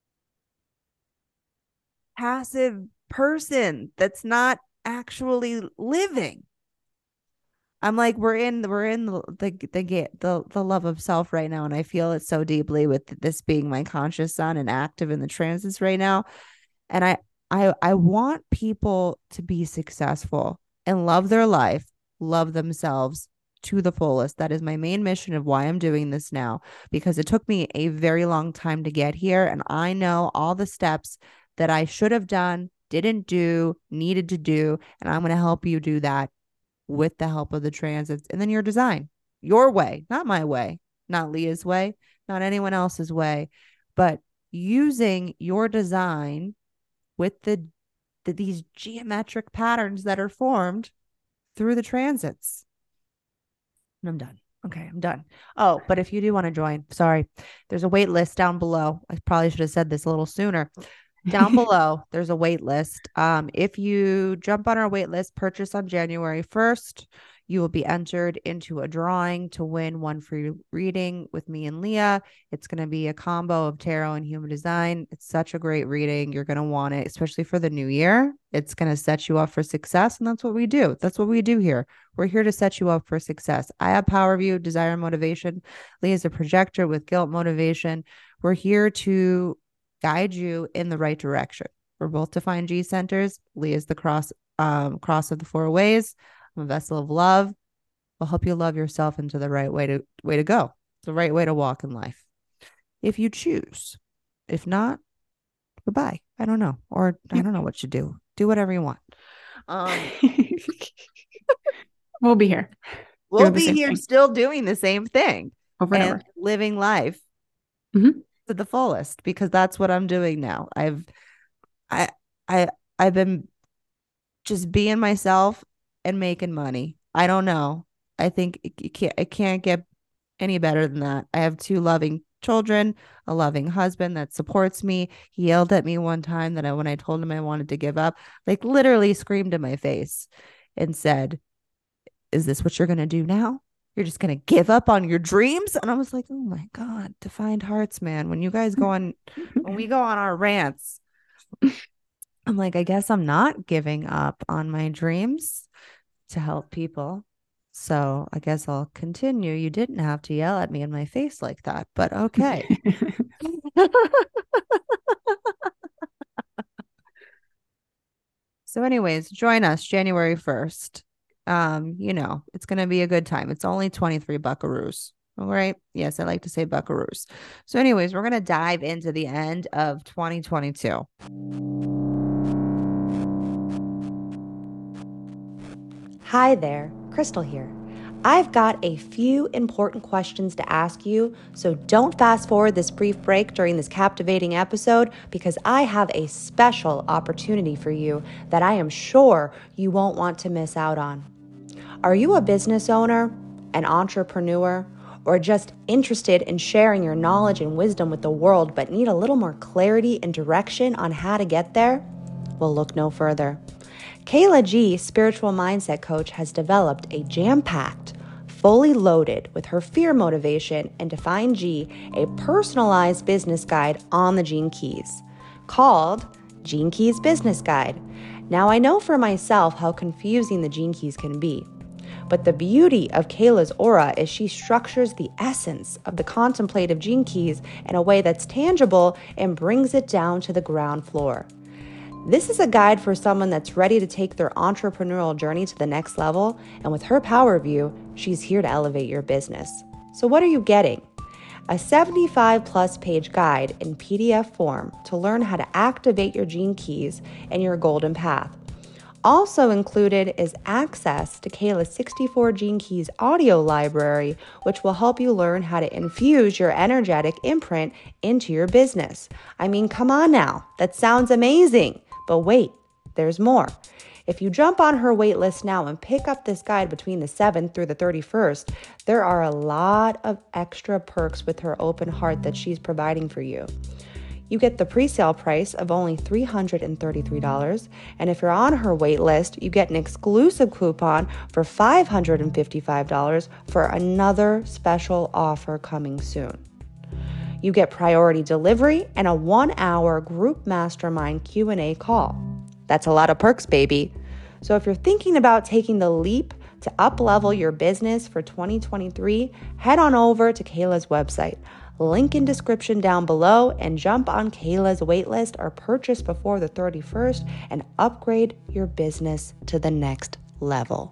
S1: passive person that's not actually living. I'm like, we're in we're in the the the the, the love of self right now, and I feel it so deeply with this being my conscious sun and active in the transits right now. And I I I want people to be successful and love their life, love themselves to the fullest. That is my main mission of why I'm doing this now, because it took me a very long time to get here, and I know all the steps that I should have done, didn't do, needed to do, and I'm going to help you do that with the help of the transits and then your design, your way, not my way, not Leah's way, not anyone else's way, but using your design with the, the these geometric patterns that are formed through the transits. And I'm done. Okay, I'm done. Oh, but if you do want to join, sorry, there's a wait list down below. I probably should have said this a little sooner. Down below, there's a wait list. Um, if you jump on our wait list, purchase on January first, you will be entered into a drawing to win one free reading with me and Leah. It's going to be a combo of tarot and human design. It's such a great reading. You're going to want it, especially for the new year. It's going to set you up for success. And that's what we do. That's what we do here. We're here to set you up for success. I have power view, desire, and motivation. Leah's a projector with guilt motivation. We're here to guide you in the right direction. We're both defined G centers. Leah's the cross, um, cross of the four ways. I'm a vessel of love. Will help you love yourself into the right way to way to go, the right way to walk in life, if you choose. If not, goodbye. I don't know, or I don't know what you do. Do whatever you want. Um,
S2: we'll be here.
S1: We'll be here, thing. Still doing the same thing
S2: over and, and over,
S1: living life
S2: mm-hmm.
S1: to the fullest, because that's what I'm doing now. I've, I, I, I've been just being myself and making money. I don't know. I think it can't, it can't get any better than that. I have two loving children, a loving husband that supports me. He yelled at me one time that I, when I told him I wanted to give up, like literally screamed in my face and said, "Is this what you're going to do now? You're just going to give up on your dreams?" And I was like, oh my God, defined hearts, man. When you guys go on, when we go on our rants, I'm like, I guess I'm not giving up on my dreams to help people. So I guess I'll continue. You didn't have to yell at me in my face like that, but okay. So anyways, join us January first. Um, you know, it's going to be a good time. It's only twenty-three buckaroos. All right. Yes, I like to say buckaroos. So anyways, we're going to dive into the end of twenty twenty-two.
S3: Hi there, Crystal here. I've got a few important questions to ask you, so don't fast forward this brief break during this captivating episode, because I have a special opportunity for you that I am sure you won't want to miss out on. Are you a business owner, an entrepreneur, or just interested in sharing your knowledge and wisdom with the world but need a little more clarity and direction on how to get there? Well, look no further. Kayla G, spiritual mindset coach, has developed a jam-packed, fully loaded with her fear motivation and Define G, a personalized business guide on the Gene Keys called Gene Keys Business Guide. Now, I know for myself how confusing the Gene Keys can be, but the beauty of Kayla's aura is she structures the essence of the contemplative Gene Keys in a way that's tangible and brings it down to the ground floor. This is a guide for someone that's ready to take their entrepreneurial journey to the next level, and with her power view, she's here to elevate your business. So what are you getting? a seventy-five plus page guide in P D F form to learn how to activate your gene keys and your golden path. Also included is access to Kayla's sixty-four Gene Keys audio library, which will help you learn how to infuse your energetic imprint into your business. I mean, come on now, that sounds amazing. But wait, there's more. If you jump on her wait list now and pick up this guide between the seventh through the thirty-first, there are a lot of extra perks with her open heart that she's providing for you. You get the pre-sale price of only three hundred thirty-three dollars, and if you're on her wait list, you get an exclusive coupon for five hundred fifty-five dollars for another special offer coming soon. You get priority delivery and a one-hour group mastermind Q and A call. That's a lot of perks, baby. So if you're thinking about taking the leap to up-level your business for twenty twenty-three, head on over to Kayla's website. Link in description down below, and jump on Kayla's waitlist or purchase before the thirty-first and upgrade your business to the next level.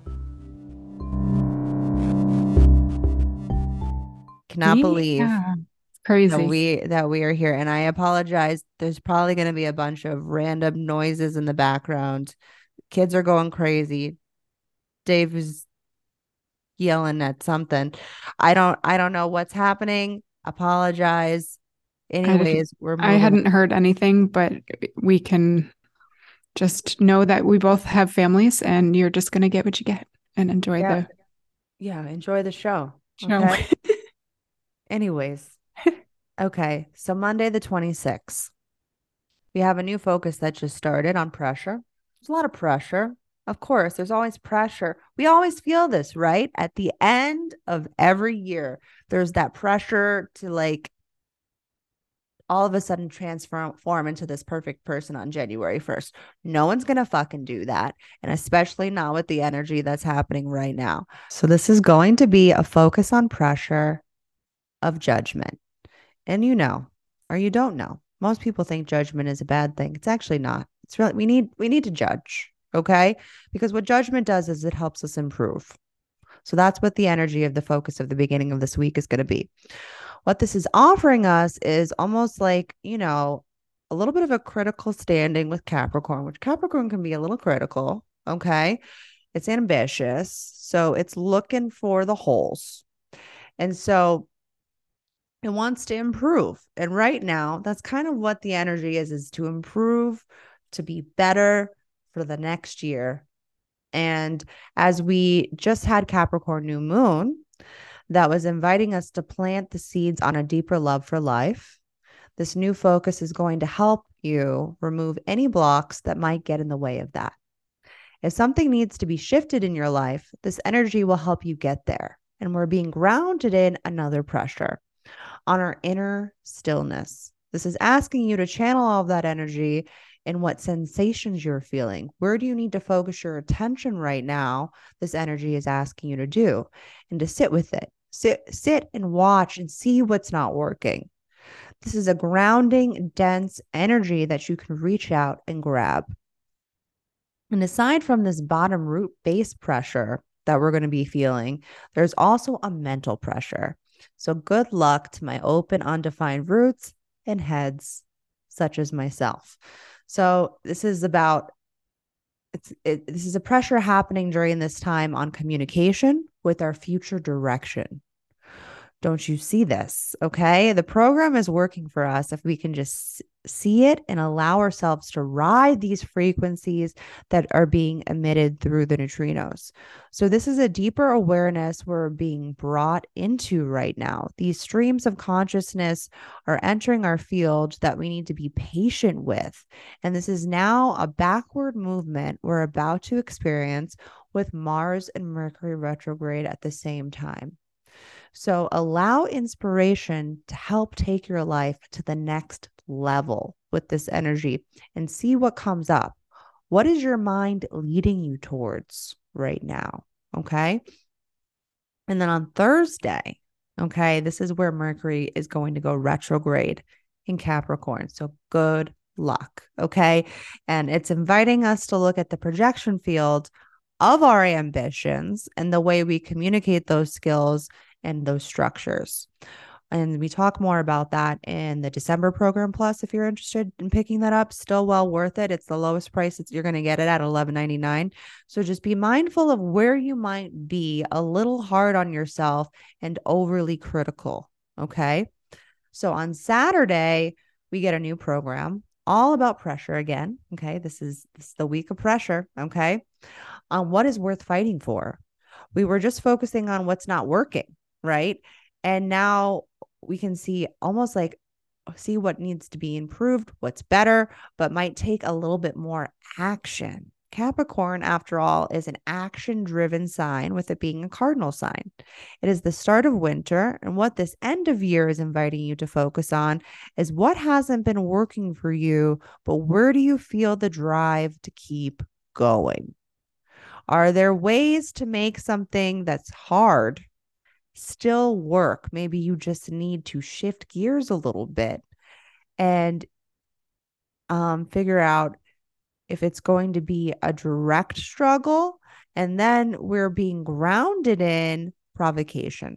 S1: Cannot believe
S2: yeah. Crazy.
S1: that we that we are here, and I apologize. There's probably going to be a bunch of random noises in the background. Kids are going crazy. Dave is yelling at something. I don't I don't know what's happening. Apologize. Anyways, we're moving.
S2: I hadn't heard anything, but we can just know that we both have families, and you're just going to get what you get and enjoy
S1: yeah.
S2: the
S1: yeah enjoy the show.
S2: show.
S1: Okay? Anyways, okay. So Monday the twenty-sixth, we have a new focus that just started on pressure. There's a lot of pressure. Of course, there's always pressure. We always feel this, right? At the end of every year, there's that pressure to like all of a sudden transform into this perfect person on January first. No one's going to fucking do that. And especially not with the energy that's happening right now. So this is going to be a focus on pressure of judgment. And you know, or you don't know, most people think judgment is a bad thing. It's actually not. It's really, we need, we need to judge. Okay. Because what judgment does is it helps us improve. So that's what the energy of the focus of the beginning of this week is going to be. What this is offering us is almost like, you know, a little bit of a critical standing with Capricorn, which Capricorn can be a little critical. Okay. It's ambitious. So it's looking for the holes. And so it wants to improve. And right now, that's kind of what the energy is, is to improve, to be better for the next year. And as we just had Capricorn new moon, that was inviting us to plant the seeds on a deeper love for life. This new focus is going to help you remove any blocks that might get in the way of that. If something needs to be shifted in your life, this energy will help you get there. And we're being grounded in another pressure on our inner stillness. This is asking you to channel all of that energy in what sensations you're feeling. Where do you need to focus your attention right now? This energy is asking you to do, and to sit with it. Sit, sit and watch and see what's not working. This is a grounding, dense energy that you can reach out and grab. And aside from this bottom root base pressure that we're going to be feeling, there's also a mental pressure. So good luck to my open, undefined roots and heads, such as myself. So this is about, it's it, this is a pressure happening during this time on communication with our future direction. Don't you see this? Okay. The program is working for us if we can just see it and allow ourselves to ride these frequencies that are being emitted through the neutrinos. So this is a deeper awareness we're being brought into right now. These streams of consciousness are entering our field that we need to be patient with. And this is now a backward movement we're about to experience with Mars and Mercury retrograde at the same time. So allow inspiration to help take your life to the next level with this energy and see what comes up. What is your mind leading you towards right now? Okay. And then on Thursday, okay, this is where Mercury is going to go retrograde in Capricorn. So good luck. Okay. And it's inviting us to look at the projection field of our ambitions and the way we communicate those skills and those structures. And we talk more about that in the December program plus if you're interested in picking that up. Still well worth it. It's the lowest price it's, you're going to get it at eleven ninety-nine. So just be mindful of where you might be a little hard on yourself and overly critical. Okay. So on Saturday, we get a new program all about pressure again. Okay. This is, this is the week of pressure. Okay. On what is worth fighting for. We were just focusing on what's not working. Right. And now we can see almost like see what needs to be improved, what's better, but might take a little bit more action. Capricorn, after all, is an action-driven sign, with it being a cardinal sign. It is the start of winter, and what this end of year is inviting you to focus on is what hasn't been working for you, but where do you feel the drive to keep going? Are there ways to make something that's hard still work? Maybe you just need to shift gears a little bit and um, figure out if it's going to be a direct struggle, and then we're being grounded in provocation.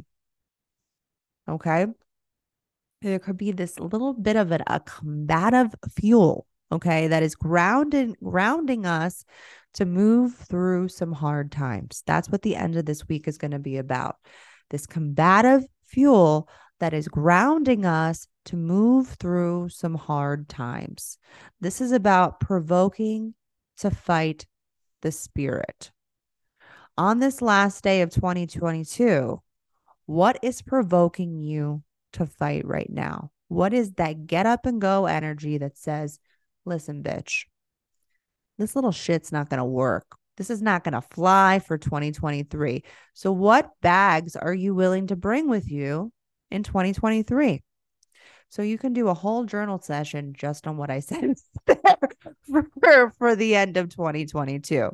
S1: Okay. There could be this little bit of a, a combative fuel, okay, that is grounded, grounding us to move through some hard times. That's what the end of this week is going to be about. This combative fuel that is grounding us to move through some hard times. This is about provoking to fight the spirit. On this last day of twenty twenty-two, what is provoking you to fight right now? What is that get up and go energy that says, listen, bitch, this little shit's not going to work. This is not going to fly for twenty twenty-three. So what bags are you willing to bring with you in twenty twenty-three? So you can do a whole journal session just on what I said for, for the end of twenty twenty-two.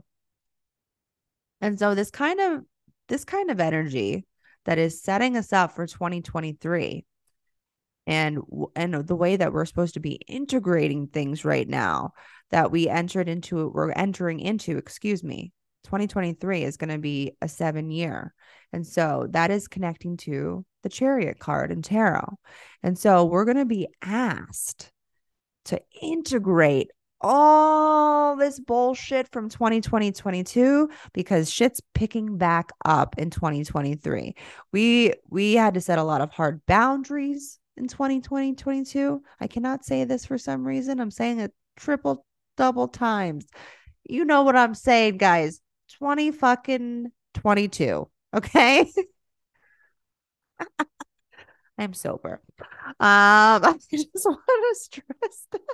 S1: And so this kind of this kind of energy that is setting us up for twenty twenty-three, and and the way that we're supposed to be integrating things right now, that we entered into, we're entering into, excuse me, twenty twenty-three is going to be a seven year. And so that is connecting to the Chariot card in tarot. And so we're going to be asked to integrate all this bullshit from twenty twenty, twenty-two, because shit's picking back up in twenty twenty-three. We, we had to set a lot of hard boundaries in twenty twenty, twenty-two. I cannot say this for some reason. I'm saying it triple, double times. You know what I'm saying, guys. twenty fucking twenty-two. Okay. I'm sober. Um, I just want to stress that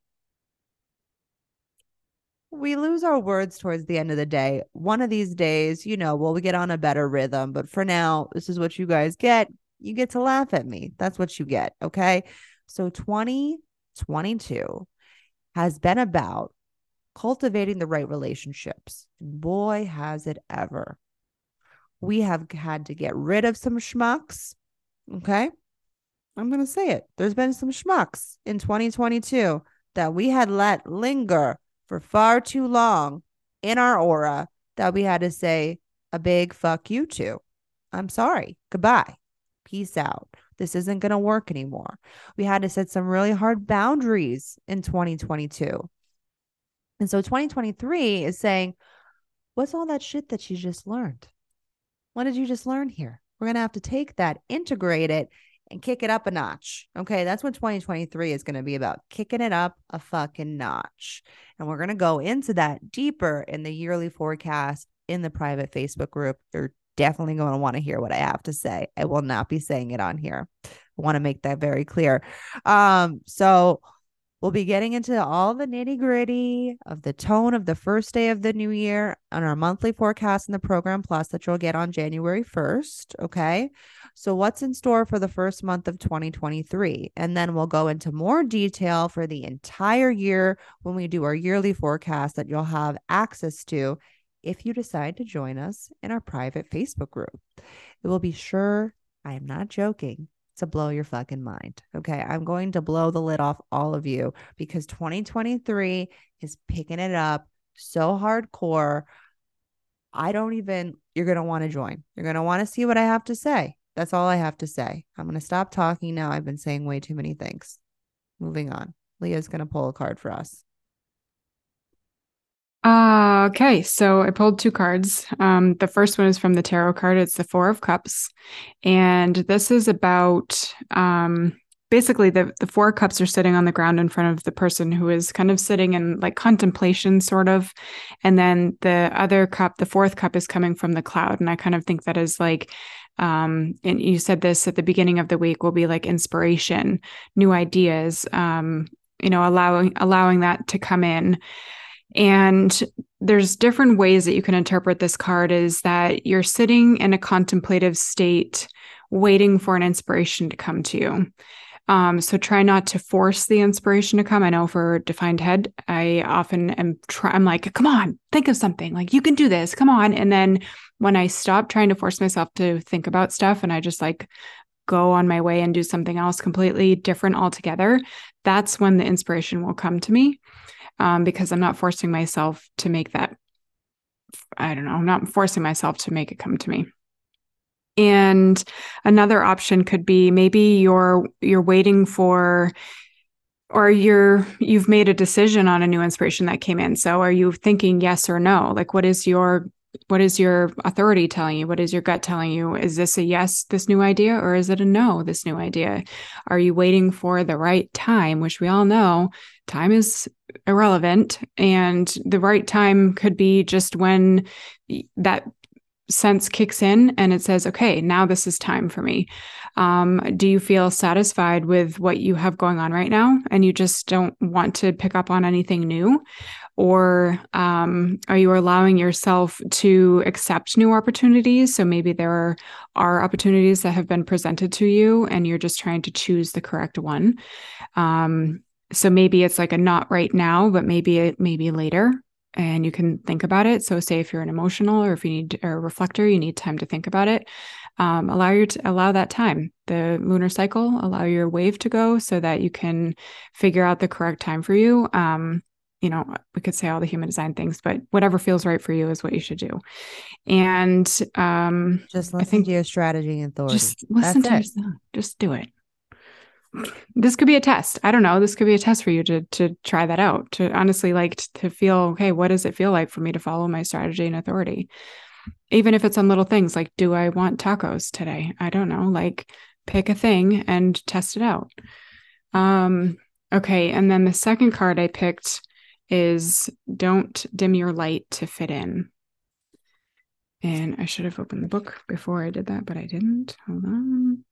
S1: we lose our words towards the end of the day. One of these days, you know, well, we get on a better rhythm. But for now, this is what you guys get. You get to laugh at me. That's what you get. Okay. So twenty twenty-two has been about cultivating the right relationships. Boy, has it ever. We have had to get rid of some schmucks. Okay. I'm going to say it. There's been some schmucks in twenty twenty-two that we had let linger for far too long in our aura, that we had to say a big fuck you to. I'm sorry. Goodbye. Peace out. This isn't going to work anymore. We had to set some really hard boundaries in twenty twenty-two. And so twenty twenty-three is saying, what's all that shit that you just learned? What did you just learn here? We're going to have to take that, integrate it, and kick it up a notch. Okay, that's what twenty twenty-three is going to be about, kicking it up a fucking notch. And we're going to go into that deeper in the yearly forecast in the private Facebook group. You're definitely going to want to hear what I have to say. I will not be saying it on here. I want to make that very clear. Um, so we'll be getting into all the nitty gritty of the tone of the first day of the new year on our monthly forecast in the program plus that you'll get on January first. Okay. So what's in store for the first month of twenty twenty-three? And then we'll go into more detail for the entire year when we do our yearly forecast that you'll have access to if you decide to join us in our private Facebook group. It will be sure, I am not joking, to blow your fucking mind. Okay. I'm going to blow the lid off all of you because twenty twenty-three is picking it up so hardcore. I don't even, you're going to want to join. You're going to want to see what I have to say. That's all I have to say. I'm going to stop talking now. I've been saying way too many things. Moving on. Leah's going to pull a card for us.
S2: Uh, okay, so I pulled two cards. Um, the first one is from the tarot card. It's the Four of Cups. And this is about um, basically the, the Four Cups are sitting on the ground in front of the person who is kind of sitting in like contemplation, sort of. And then the other cup, the fourth cup, is coming from the cloud. And I kind of think that is like, um, and you said this at the beginning of the week, will be like inspiration, new ideas, um, you know, allowing allowing that to come in. And there's different ways that you can interpret this card, is that you're sitting in a contemplative state, waiting for an inspiration to come to you. Um, so try not to force the inspiration to come. I know for Defined Head, I often am try I'm like, come on, think of something, like you can do this, come on. And then when I stop trying to force myself to think about stuff and I just like go on my way and do something else completely different altogether, that's when the inspiration will come to me. Um, because I'm not forcing myself to make that, I don't know, I'm not forcing myself to make it come to me. And another option could be maybe you're you're waiting for, or you're you've made a decision on a new inspiration that came in. So are you thinking yes or no? Like what is your what is your authority telling you? What is your gut telling you? Is this a yes, this new idea, or is it a no, this new idea? Are you waiting for the right time, which we all know time is irrelevant, and the right time could be just when that sense kicks in and it says, okay, now this is time for me. Um, do you feel satisfied with what you have going on right now and you just don't want to pick up on anything new? Or um, are you allowing yourself to accept new opportunities? So maybe there are, are opportunities that have been presented to you and you're just trying to choose the correct one. Um, so maybe it's like a not right now, but maybe it maybe later, and you can think about it. So say if you're an emotional or if you need or a reflector, you need time to think about it. Um, allow your t- allow that time, the lunar cycle, allow your wave to go so that you can figure out the correct time for you. Um, you know, we could say all the human design things, but whatever feels right for you is what you should do. And um,
S1: just listen
S2: I think
S1: to your strategy and authority.
S2: Just listen
S1: That's
S2: to
S1: it.
S2: yourself. Just do it. This could be a test. I don't know. This could be a test for you to to try that out, to honestly like to feel, okay, what does it feel like for me to follow my strategy and authority? Even if it's on little things like, do I want tacos today? I don't know. Like pick a thing and test it out. Um, okay. And then the second card I picked is don't dim your light to fit in. And I should have opened the book before I did that, but I didn't. Hold on.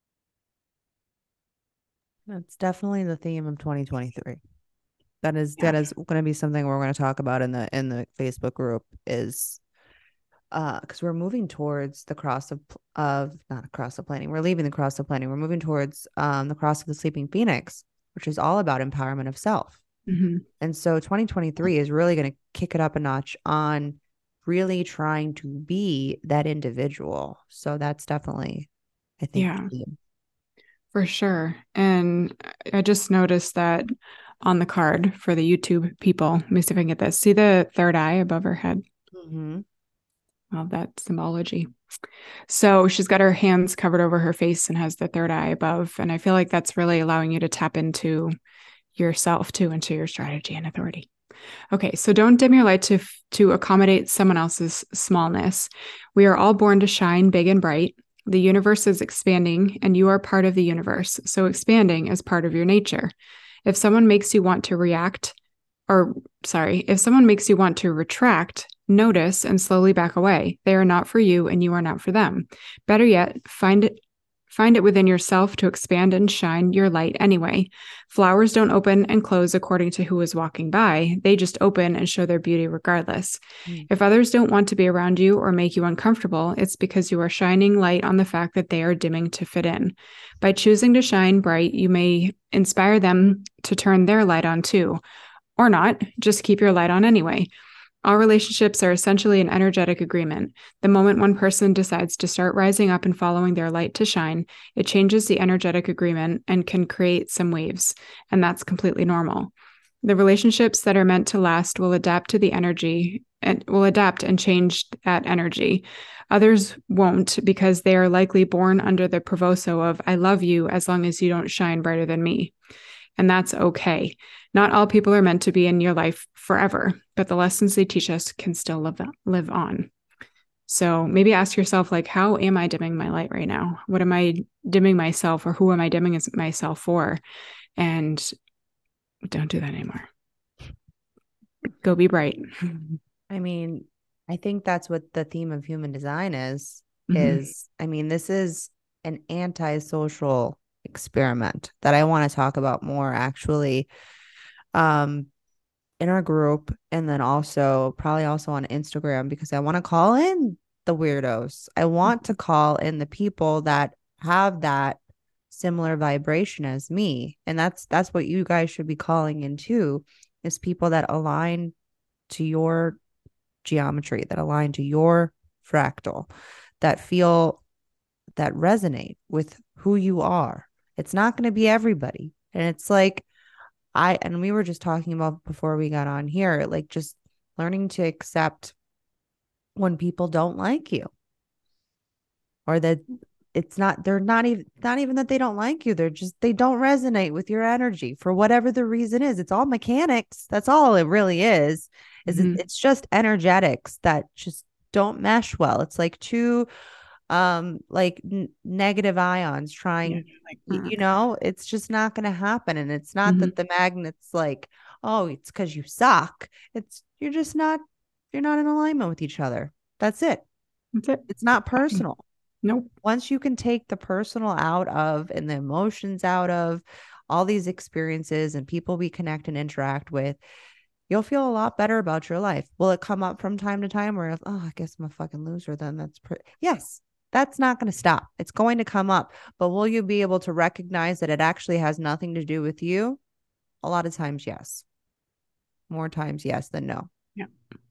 S1: That's definitely the theme of twenty twenty-three. That is
S2: Yeah.
S1: that is going to be something we're going to talk about in the in the Facebook group, is uh because we're moving towards the cross of of not cross of planning. We're leaving the cross of planning. We're moving towards um the cross of the sleeping phoenix, which is all about empowerment of self.
S2: Mm-hmm.
S1: And so twenty twenty-three is really going to kick it up a notch on really trying to be that individual. So that's definitely, I think,
S2: Yeah.
S1: the theme.
S2: For sure. And I just noticed that on the card for the YouTube people. Let me see if I can get this. See the third eye above her head?
S1: Mm-hmm.
S2: Well, that symbology. So she's got her hands covered over her face and has the third eye above. And I feel like that's really allowing you to tap into yourself too, into your strategy and authority. Okay, so don't dim your light to to accommodate someone else's smallness. We are all born to shine big and bright. The universe is expanding and you are part of the universe. So expanding is part of your nature. If someone makes you want to react, or sorry, if someone makes you want to retract, notice and slowly back away. They are not for you and you are not for them. Better yet, find it Find it within yourself to expand and shine your light anyway. Flowers don't open and close according to who is walking by. They just open and show their beauty regardless. Mm. If others don't want to be around you or make you uncomfortable, it's because you are shining light on the fact that they are dimming to fit in. By choosing to shine bright, you may inspire them to turn their light on too. Or not, just keep your light on anyway. All relationships are essentially an energetic agreement. The moment one person decides to start rising up and following their light to shine, it changes the energetic agreement and can create some waves. And that's completely normal. The relationships that are meant to last will adapt to the energy and will adapt and change that energy. Others won't, because they are likely born under the provoso of, I love you as long as you don't shine brighter than me. And that's okay. Not all people are meant to be in your life forever, but the lessons they teach us can still live, live on. So maybe ask yourself, like, how am I dimming my light right now? What am I dimming myself, or who am I dimming myself for? And don't do that anymore. Go be bright.
S1: I mean, I think that's what the theme of human design is,
S2: Mm-hmm.
S1: is, I mean, this is an anti-social experiment that I want to talk about more actually um, in our group, and then also probably also on Instagram, because I want to call in the weirdos. I want to call in the people that have that similar vibration as me. And that's that's what you guys should be calling in too, is people that align to your geometry, that align to your fractal, that feel, that resonate with who you are. It's not going to be everybody. And it's like, I, and we were just talking about before we got on here, like just learning to accept when people don't like you, or that it's not, they're not even, not even that they don't like you. They're just, they don't resonate with your energy for whatever the reason is. It's all mechanics. That's all it really is, is mm-hmm. it, it's just energetics that just don't mesh well. It's like two um like n- negative ions trying, yeah, like, you know, it's just not going to happen. And it's not mm-hmm. that the magnet's like, oh, it's because you suck. It's, you're just not, you're not in alignment with each other. That's it.
S2: That's it.
S1: It's not personal.
S2: Nope.
S1: Once you can take the personal out of and the emotions out of all these experiences and people we connect and interact with, you'll feel a lot better about your life. Will it come up from time to time where, oh, I guess I'm a fucking loser then? That's pretty, yes. That's not going to stop. It's going to come up, but will you be able to recognize that it actually has nothing to do with you? A lot of times, yes. More times, yes than no.
S2: Yeah.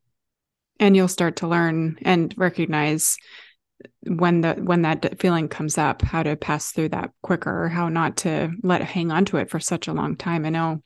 S2: And you'll start to learn and recognize when the when that feeling comes up, how to pass through that quicker, how not to let it hang on to it for such a long time. I know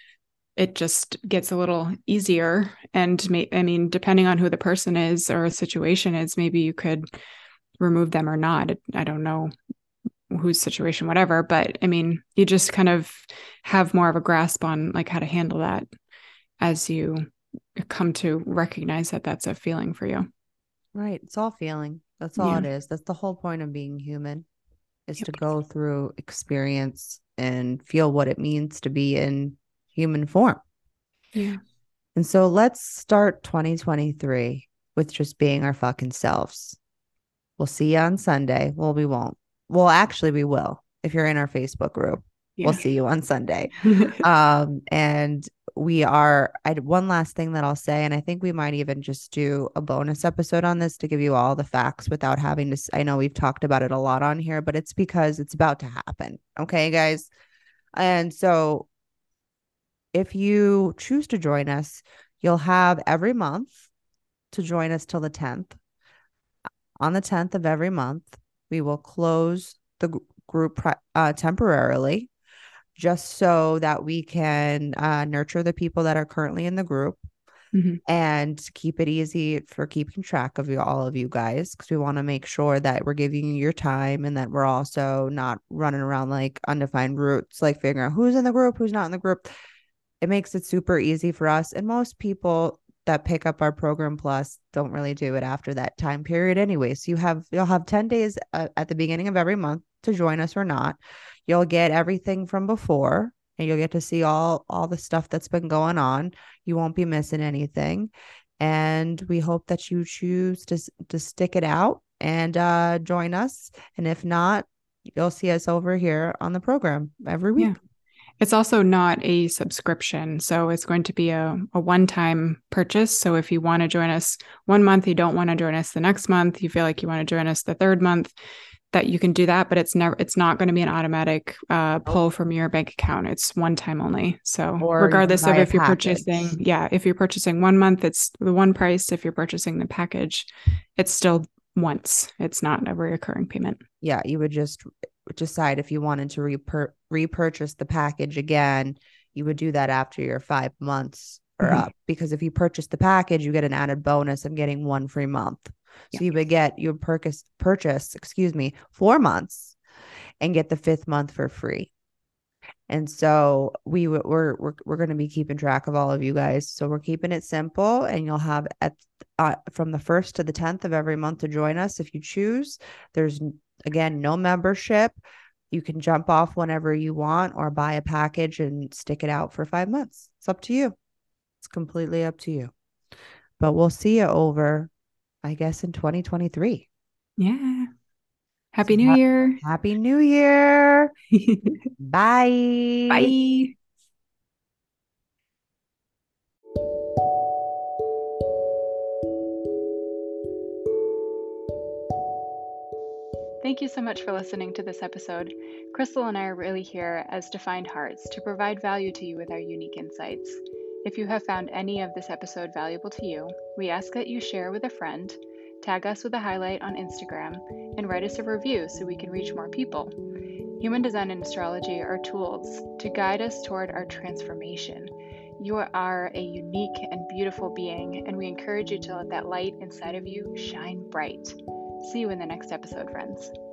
S2: it just gets a little easier. And may, I mean, depending on who the person is or a situation is, maybe you could remove them or not. I don't know whose situation, whatever, but I mean, you just kind of have more of a grasp on like how to handle that as you come to recognize that that's a feeling for you.
S1: Right. It's all feeling. That's all yeah. it is. That's the whole point of being human, is yep. to go through experience and feel what it means to be in human form.
S2: Yeah.
S1: And so let's start twenty twenty-three with just being our fucking selves. We'll see you on Sunday. Well, we won't. Well, actually, we will. If you're in our Facebook group, yeah. we'll see you on Sunday. um, and we are, I one last thing that I'll say, and I think we might even just do a bonus episode on this to give you all the facts without having to, I know we've talked about it a lot on here, but it's because it's about to happen. Okay, guys. And so if you choose to join us, you'll have every month to join us till the tenth. On the tenth of every month, we will close the group uh, temporarily, just so that we can uh, nurture the people that are currently in the group mm-hmm. and keep it easy for keeping track of you, all of you guys, because we want to make sure that we're giving you your time and that we're also not running around like undefined routes, like figuring out who's in the group, who's not in the group. It makes it super easy for us. And most people that pick up our program plus don't really do it after that time period anyway. So you have, you'll have ten days uh, at the beginning of every month to join us or not. You'll get everything from before, and you'll get to see all, all the stuff that's been going on. You won't be missing anything. And we hope that you choose to, to stick it out and uh, join us. And if not, you'll see us over here on the program every week.
S2: Yeah. It's also not a subscription. So it's going to be a, a one-time purchase. So if you want to join us one month, you don't want to join us the next month, you feel like you want to join us the third month, that you can do that, but it's never, it's not going to be an automatic uh, pull from your bank account. It's one time only. So or regardless of if you're package. purchasing, yeah, if you're purchasing one month, it's the one price. If you're purchasing the package, it's still once. It's not a recurring payment.
S1: Yeah. You would just decide if you wanted to repur- repurchase the package again you would do that after your five months are mm-hmm. up, because if you purchase the package, you get an added bonus of getting one free month. So yeah. you would get, you would purchase, purchase, excuse me, four months and get the fifth month for free. And so we we're we're we're going to be keeping track of all of you guys. So we're keeping it simple, and you'll have at uh, from the first to the tenth of every month to join us if you choose. There's again no membership. You can jump off whenever you want, or buy a package and stick it out for five months. It's up to you. It's completely up to you. But we'll see you over, I guess, in twenty twenty-three.
S2: Yeah. Happy New Year.
S1: Happy New Year. Bye.
S2: Bye. Thank you so much for listening to this episode. Crystal and I are really here as Defined Hearts to provide value to you with our unique insights. If you have found any of this episode valuable to you, we ask that you share with a friend, tag us with a highlight on Instagram, and write us a review so we can reach more people. Human design and astrology are tools to guide us toward our transformation. You are a unique and beautiful being, and we encourage you to let that light inside of you shine bright. See you in the next episode, friends.